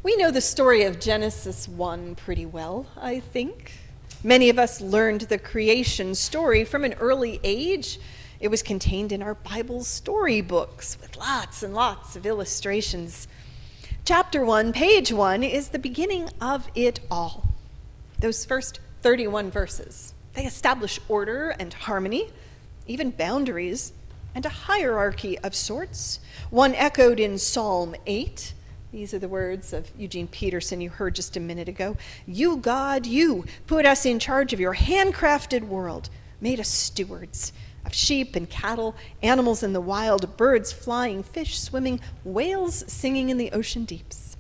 We know the story of Genesis 1 pretty well, I think. Many of us learned the creation story from an early age. It was contained in our Bible storybooks with lots and lots of illustrations. Chapter 1, page 1 is the beginning of it all. Those first 31 verses, they establish order and harmony, even boundaries, and a hierarchy of sorts, one echoed in Psalm 8. These are the words of Eugene Peterson you heard just a minute ago. You, God, you put us in charge of your handcrafted world, made us stewards of sheep and cattle, animals in the wild, birds flying, fish swimming, whales singing in the ocean deeps.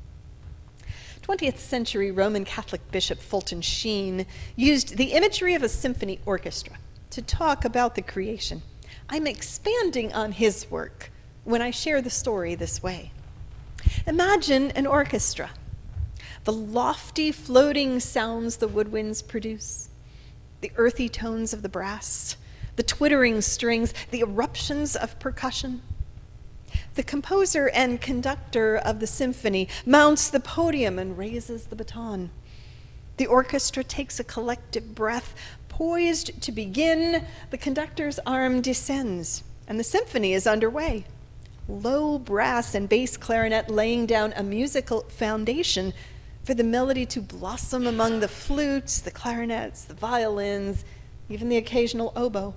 20th century Roman Catholic Bishop Fulton Sheen used the imagery of a symphony orchestra to talk about the creation. I'm expanding on his work when I share the story this way. Imagine an orchestra, the lofty floating sounds the woodwinds produce, the earthy tones of the brass, the twittering strings, the eruptions of percussion. The composer and conductor of the symphony mounts the podium and raises the baton. The orchestra takes a collective breath. Poised to begin, the conductor's arm descends, and the symphony is underway. Low brass and bass clarinet laying down a musical foundation for the melody to blossom among the flutes, the clarinets, the violins, even the occasional oboe.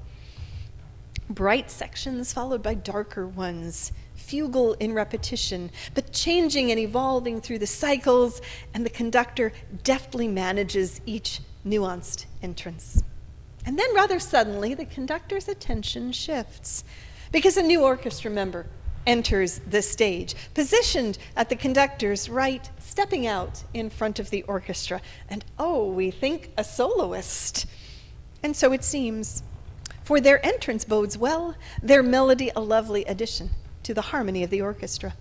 Bright sections followed by darker ones, fugal in repetition, but changing and evolving through the cycles, and the conductor deftly manages each nuanced entrance. And then rather suddenly, the conductor's attention shifts because a new orchestra member enters the stage, positioned at the conductor's right, stepping out in front of the orchestra. And we think a soloist. And so it seems. For their entrance bodes well, their melody a lovely addition to the harmony of the orchestra.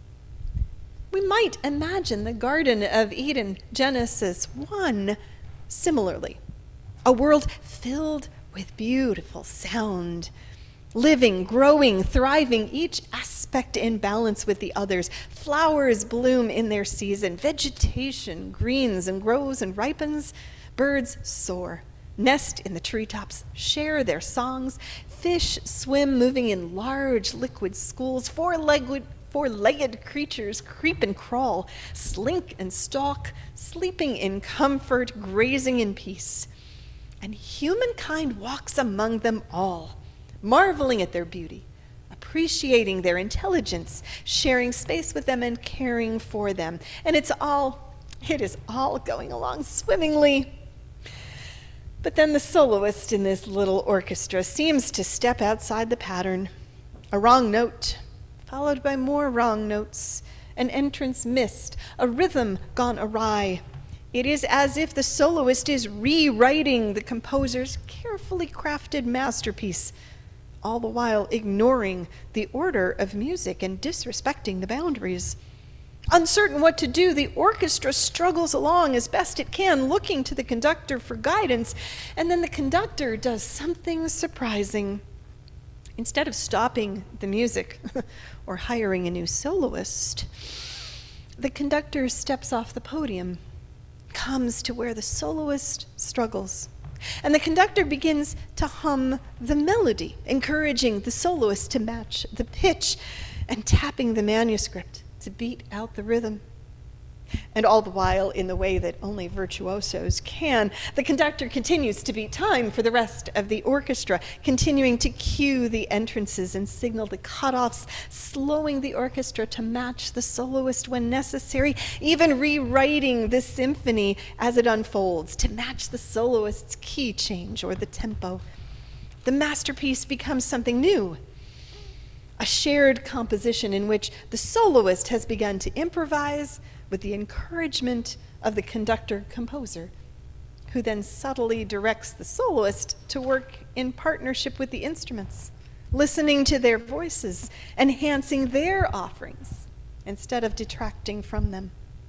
We might imagine the Garden of Eden, Genesis 1, similarly. A world filled with beautiful sound, living, growing, thriving, each aspect in balance with the others. Flowers bloom in their season. Vegetation greens and grows and ripens. Birds soar, nest in the treetops, share their songs. Fish swim, moving in large liquid schools. Four-legged creatures creep and crawl, slink and stalk, sleeping in comfort, grazing in peace. And humankind walks among them all, marveling at their beauty, appreciating their intelligence, sharing space with them and caring for them. And it is all going along swimmingly. But then the soloist in this little orchestra seems to step outside the pattern. A wrong note, followed by more wrong notes, an entrance missed, a rhythm gone awry. It is as if the soloist is rewriting the composer's carefully crafted masterpiece, all the while ignoring the order of music and disrespecting the boundaries. Uncertain what to do, the orchestra struggles along as best it can, looking to the conductor for guidance, and then the conductor does something surprising. Instead of stopping the music or hiring a new soloist, the conductor steps off the podium, comes to where the soloist struggles, and the conductor begins to hum the melody, encouraging the soloist to match the pitch and tapping the manuscript to beat out the rhythm. And all the while, in the way that only virtuosos can, the conductor continues to beat time for the rest of the orchestra, continuing to cue the entrances and signal the cutoffs, slowing the orchestra to match the soloist when necessary, even rewriting the symphony as it unfolds to match the soloist's key change or the tempo. The masterpiece becomes something new, a shared composition in which the soloist has begun to improvise with the encouragement of the conductor-composer, who then subtly directs the soloist to work in partnership with the instruments, listening to their voices, enhancing their offerings instead of detracting from them.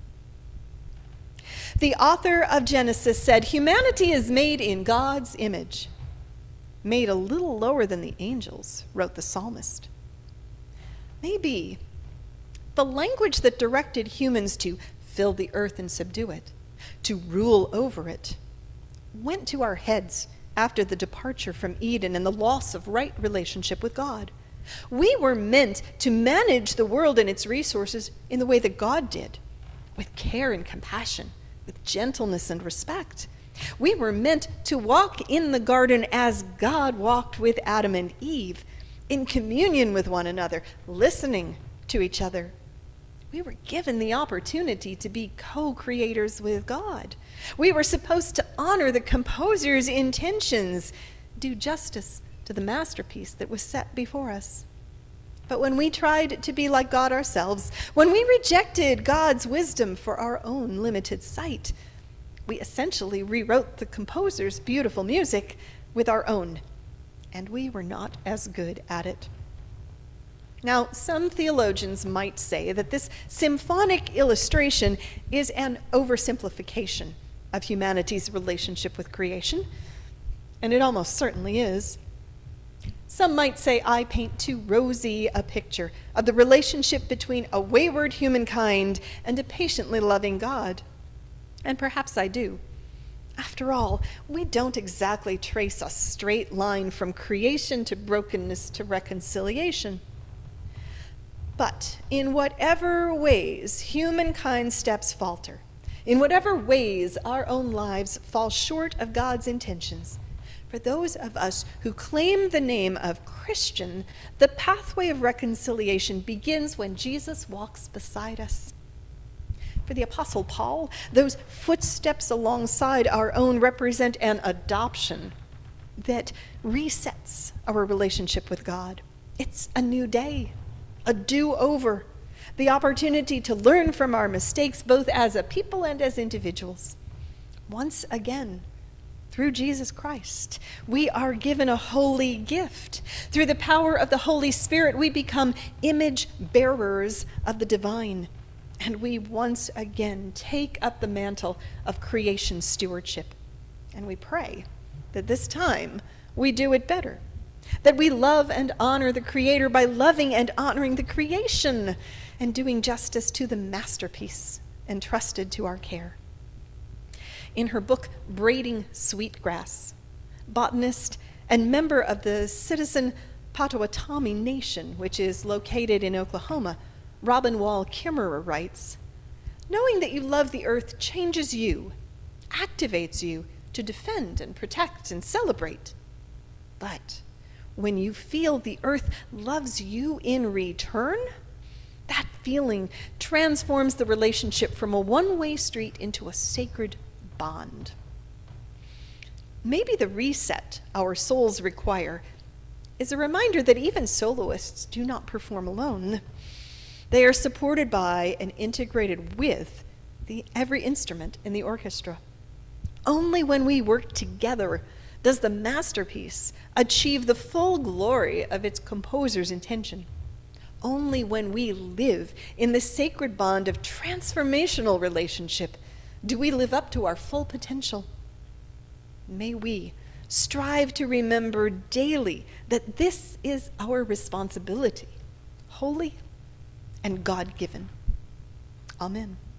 The author of Genesis said, "Humanity is made in God's image, made a little lower than the angels," wrote the psalmist. Maybe The language that directed humans to fill the earth and subdue it, to rule over it, went to our heads after the departure from Eden and the loss of right relationship with God. We were meant to manage the world and its resources in the way that God did, with care and compassion, with gentleness and respect. We were meant to walk in the garden as God walked with Adam and Eve, in communion with one another, listening to each other. We were given the opportunity to be co-creators with God. We were supposed to honor the composer's intentions, do justice to the masterpiece that was set before us. But when we tried to be like God ourselves, when we rejected God's wisdom for our own limited sight, we essentially rewrote the composer's beautiful music with our own, and we were not as good at it. Now, some theologians might say that this symphonic illustration is an oversimplification of humanity's relationship with creation, and it almost certainly is. Some might say I paint too rosy a picture of the relationship between a wayward humankind and a patiently loving God. And perhaps I do. After all, we don't exactly trace a straight line from creation to brokenness to reconciliation. But in whatever ways humankind's steps falter, in whatever ways our own lives fall short of God's intentions, for those of us who claim the name of Christian, the pathway of reconciliation begins when Jesus walks beside us. For the Apostle Paul, those footsteps alongside our own represent an adoption that resets our relationship with God. It's a new day, a do-over, the opportunity to learn from our mistakes both as a people and as individuals. Once again, through Jesus Christ, we are given a holy gift. Through the power of the Holy Spirit, we become image bearers of the divine. And we once again take up the mantle of creation stewardship. And we pray that this time we do it better, that we love and honor the Creator by loving and honoring the creation and doing justice to the masterpiece entrusted to our care. In her book, Braiding Sweetgrass, botanist and member of the Citizen Potawatomi Nation, which is located in Oklahoma, Robin Wall Kimmerer writes, "Knowing that you love the earth changes you, activates you to defend and protect and celebrate. But when you feel the earth loves you in return, that feeling transforms the relationship from a one-way street into a sacred bond." Maybe the reset our souls require is a reminder that even soloists do not perform alone. They are supported by and integrated with every instrument in the orchestra. Only when we work together does the masterpiece achieve the full glory of its composer's intention. Only when we live in the sacred bond of transformational relationship do we live up to our full potential. May we strive to remember daily that this is our responsibility, holy and God-given. Amen.